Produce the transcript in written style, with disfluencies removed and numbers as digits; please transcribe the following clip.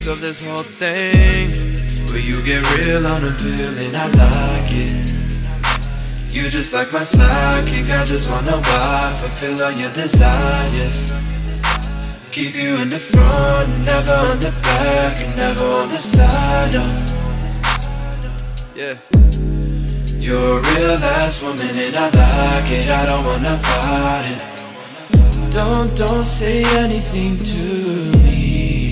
of this whole thing, where you get real on a pill and I like it. You just like my sidekick, I just wanna wife, fulfill all your desires. Keep you in the front, never on the back, and never on the side, oh. Yeah. You're a real ass woman and I like it, I don't wanna fight it. Don't say anything to me.